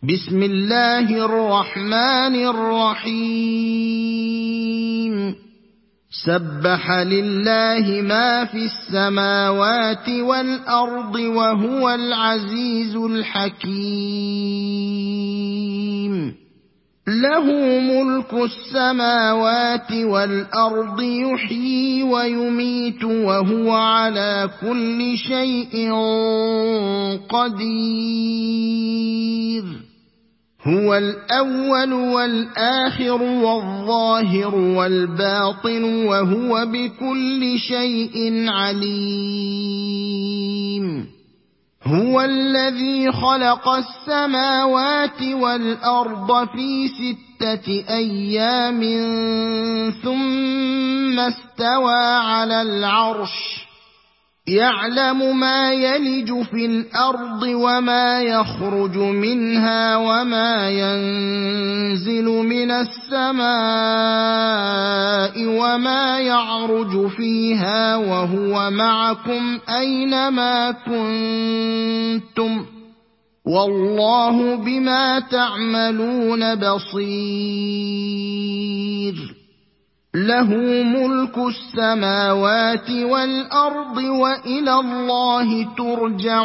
بسم الله الرحمن الرحيم سبح لله ما في السماوات والأرض وهو العزيز الحكيم له ملك السماوات والأرض يحيي ويميت وهو على كل شيء قدير هو الأول والآخر والظاهر والباطن وهو بكل شيء عليم هو الذي خلق السماوات والأرض في 6 أيام ثم استوى على العرش يعلم ما يلج في الأرض وما يخرج منها وما ينزل من السماء وما يعرج فيها وهو معكم أينما كنتم والله بما تعملون بصير له ملك السماوات والأرض وإلى الله ترجع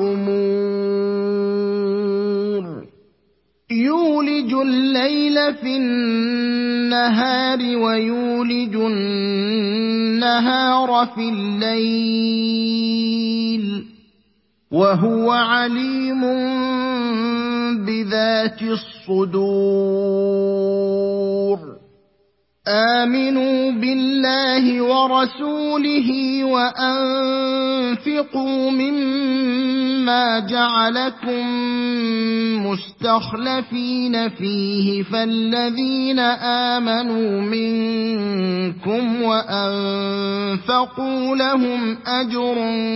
الأمور يولج الليل في النهار ويولج النهار في الليل وهو عليم بذات الصدور آمنوا بالله ورسوله وأنفقوا مما جعلكم مستخلفين فيه فالذين آمنوا منكم وأنفقوا لهم أجر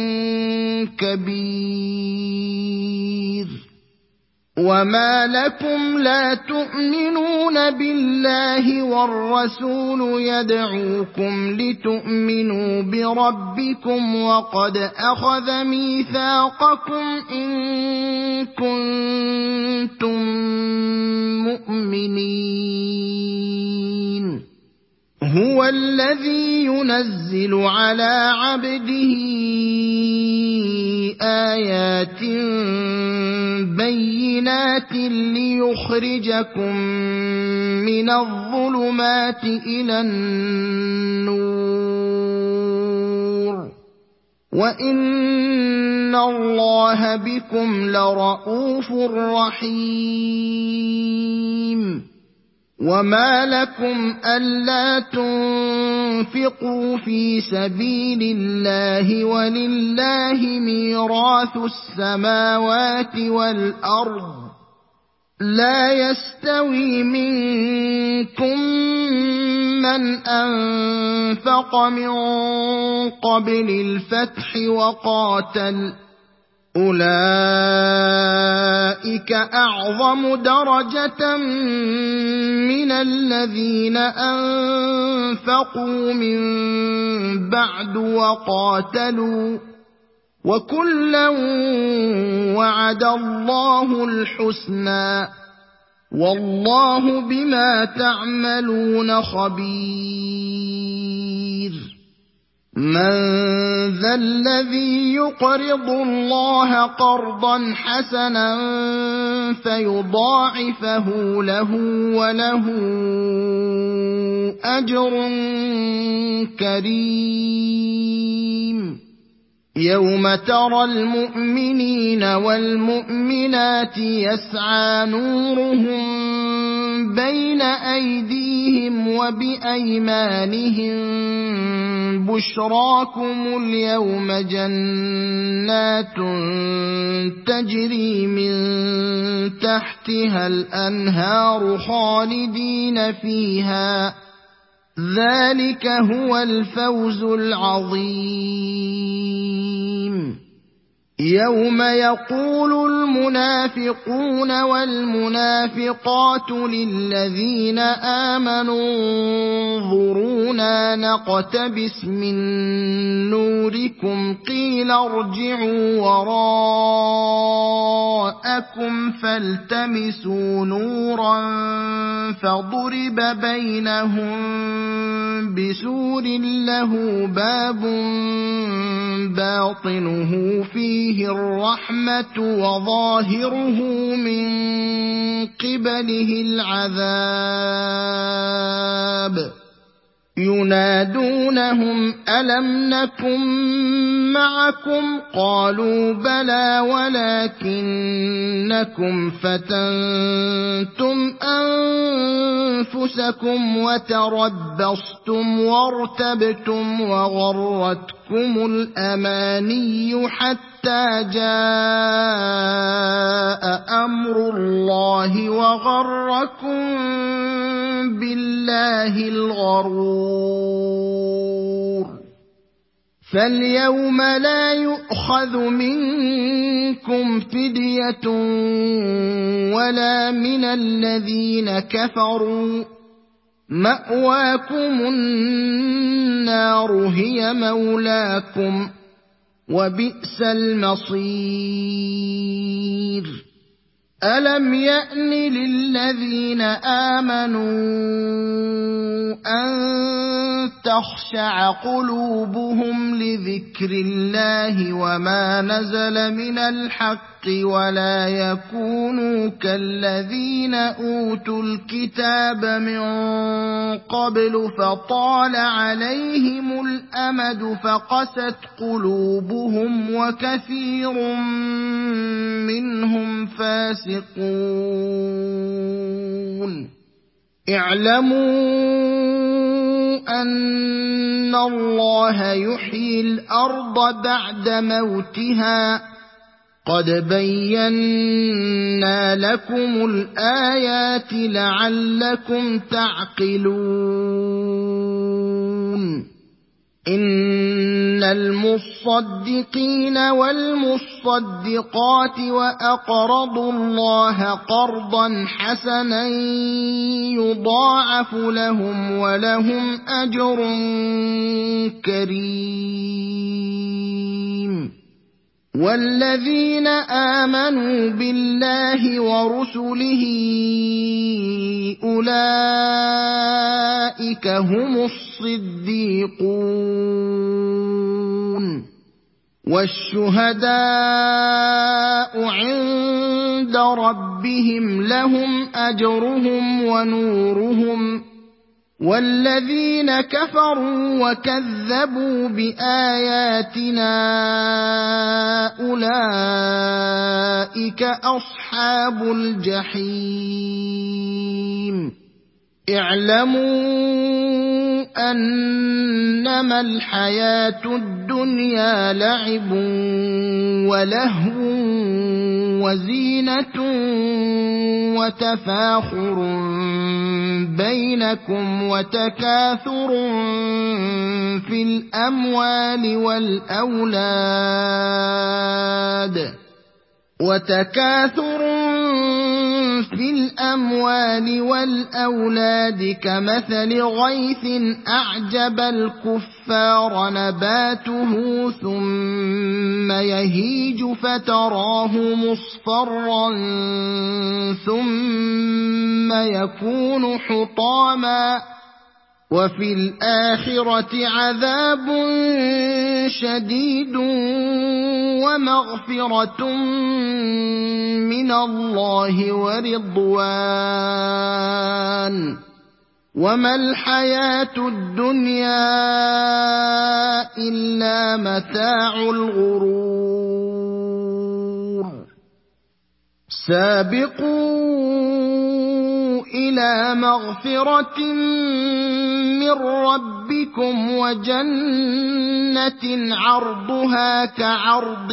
كبير وما لكم لا تؤمنون بالله والرسول يدعوكم لتؤمنوا بربكم وقد أخذ ميثاقكم إن كنتم مؤمنين هو الذي ينزل على عبده آيات بينات ليخرجكم من الظلمات إلى النور وإن الله بكم لرءوف رحيم وما لكم ألا تنفقوا في سبيل الله ولله ميراث السماوات والأرض لا يستوي منكم من أنفق من قبل الفتح وقاتل أولئك أعظم درجة من الذين أنفقوا من بعد وقاتلوا وكلا وعد الله الحسنى والله بما تعملون خبير من ذا الذي يقرض الله قرضا حسنا فيضاعفه له وله أجر كريم يوم ترى المؤمنين والمؤمنات يسعى نورهم بين أيديهم وبأيمانهم بشراكم اليوم جنات تجري من تحتها الأنهار خالدين فيها ذلك هو الفوز العظيم يوم يقول المنافقون والمنافقات للذين آمنوا انظرونا نقتبس من نوركم قيل ارجعوا وراءكم فالتمسوا نورا فضرب بينهم بسور له باب باطنه فيه الرحمة وظاهره من قبله العذاب ينادونهم ألم نكن معكم قالوا بلى ولكنكم فتنتم أنفسكم وتربصتم وارتبتم وغرتكم الأماني حتى جاء أمر الله وغركم بالله الغرور فاليوم لا يؤخذ منكم فدية ولا من الذين كفروا مأواكم النار هي مولاكم وبئس المصير ألم يأن للذين آمنوا أن تخشع قلوبهم لذكر الله وما نزل من الحق ولا يكونوا كالذين أوتوا الكتاب من قبل فطال عليهم الأمد فقست قلوبهم وكثير منهم فاسقون اعلموا أن الله يحيي الأرض بعد موتها قد بينا لكم الآيات لعلكم تعقلون إن المصدقين والمصدقات وأقرضوا الله قرضا حسنا يضاعف لهم ولهم أجر كريم والذين آمنوا بالله ورسله أولئك هم الصديقون والشهداء عند ربهم لهم أجرهم ونورهم والذين كفروا وكذبوا بآياتنا أولئك أصحاب الجحيم اعلموا أنما الحياة الدنيا لعب ولهو وزينة وتفاخر بينكم وتكاثر في الأموال والأولاد كمثل غيث أعجب الكفار نباته ثم يهيج فتراه مصفرا ثم يكون حطاما وفي الآخرة عذاب شديد ومغفرة من الله ورضوان وما الحياة الدنيا إلا متاع الغرور سابقوا إلى مغفرة من ربكم وجنة عرضها كعرض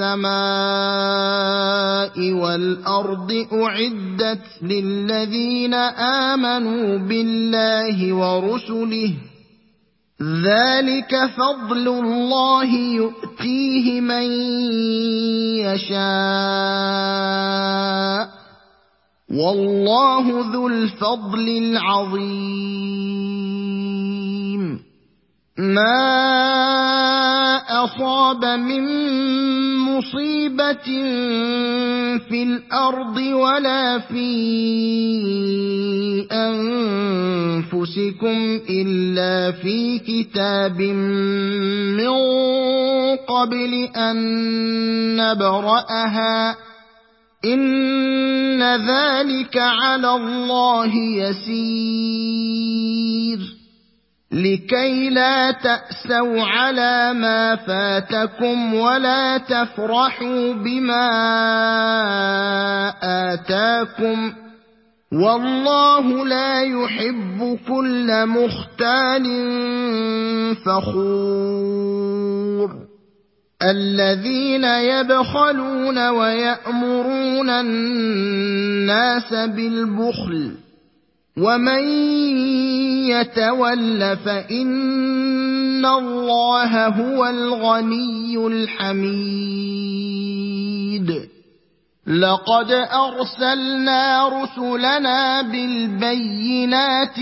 السماء والأرض أعدت للذين آمنوا بالله ورسله ذلك فضل الله يؤتيه من يشاء والله ذو الفضل العظيم ما أصاب من مصيبة في الأرض ولا في أنفسكم إلا في كتاب من قبل أن نبرأها إن ذلك على الله يسير لكي لا تأسوا على ما فاتكم ولا تفرحوا بما آتاكم والله لا يحب كل مختال فخور الذين يبخلون ويأمرون الناس بالبخل ومن يتول فإن الله هو الغني الحميد لقد أرسلنا رسلنا بالبينات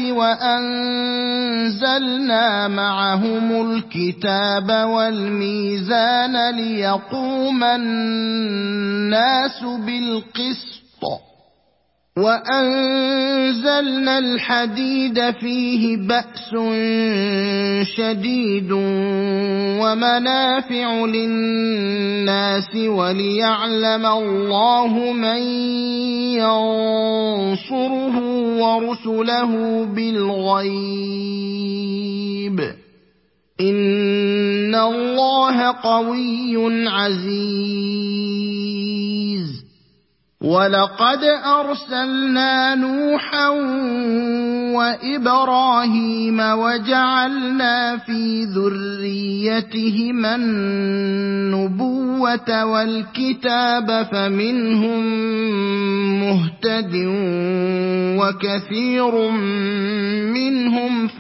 وأنزلنا معهم الكتاب والميزان ليقوم الناس بالقسط وأنزلنا الحديد فيه بأس شديد ومنافع للناس وليعلم الله من ينصره ورسله بالغيب إن الله قوي عزيز ولقد أرسلنا نوحا وإبراهيم وجعلنا في ذريتهما النبوة والكتاب فمنهم مهتد وكثير منهم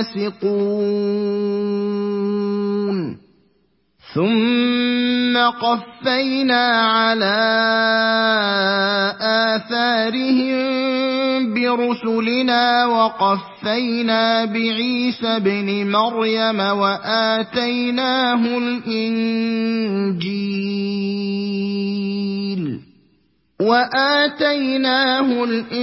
فاسقون ثم قفينا على آثارهم برسلنا وقفينا بعيسى ابن مريم وآتيناه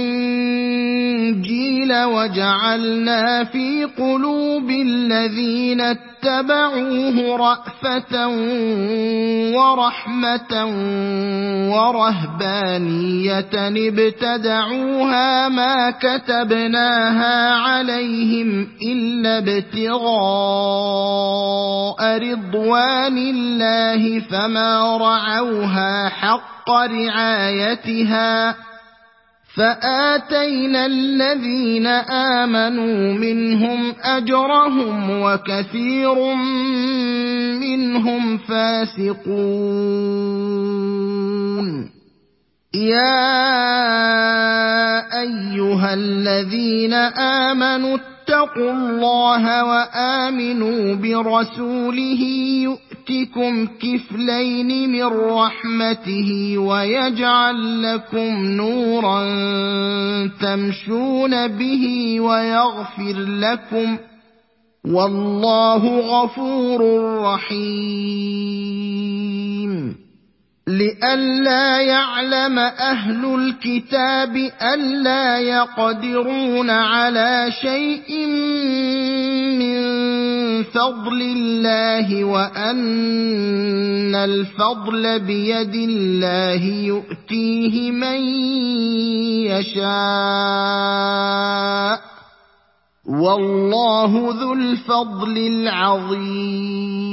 الإنجيل وجعلنا في قلوب الذين اتبعوه رأفة ورحمة ورهبانية ابتدعوها ما كتبناها عليهم إلا ابتغاء رضوان الله فما رعوها حق رعايتها فآتينا الذين آمنوا منهم أجرهم وكثير منهم فاسقون يا أيها الذين آمنوا اتقوا الله وآمنوا برسوله يؤتكم كفلين من رحمته ويجعل لكم نورا تمشون به ويغفر لكم والله غفور رحيم لئلا يعلم أهل الكتاب ألا يقدرون على شيء من فضل الله وأن الفضل بيد الله يؤتيه من يشاء والله ذو الفضل العظيم